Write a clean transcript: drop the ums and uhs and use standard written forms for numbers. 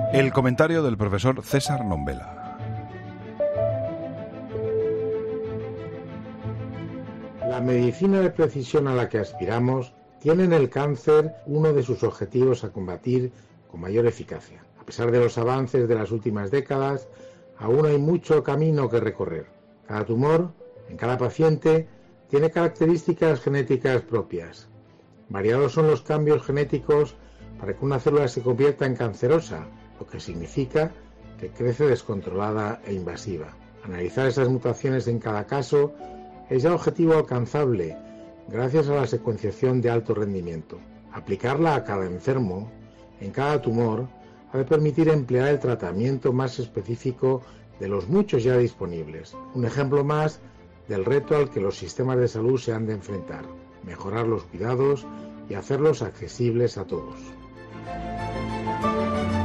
El comentario del profesor César Nombela. La medicina de precisión a la que aspiramos tiene en el cáncer uno de sus objetivos a combatir con mayor eficacia. A pesar de los avances de las últimas décadas, aún hay mucho camino que recorrer. Cada tumor, en cada paciente, tiene características genéticas propias. Variados son los cambios genéticos para que una célula se convierta en cancerosa, lo que significa que crece descontrolada e invasiva. Analizar esas mutaciones en cada caso es ya objetivo alcanzable gracias a la secuenciación de alto rendimiento. Aplicarla a cada enfermo, en cada tumor, ha de permitir emplear el tratamiento más específico de los muchos ya disponibles. Un ejemplo más del reto al que los sistemas de salud se han de enfrentar: mejorar los cuidados y hacerlos accesibles a todos.